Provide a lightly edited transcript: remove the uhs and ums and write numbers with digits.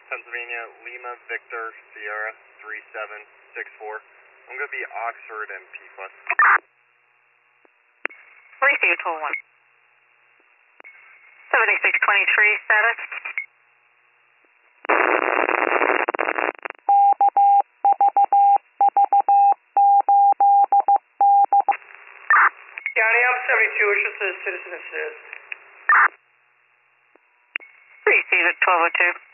Pennsylvania, Lima, Victor, Sierra, 3764. I'm going to be Oxford and P Plus. Receive 12-1. 7623 status. County up 72, it's just a citizen assist. Receive it 1202.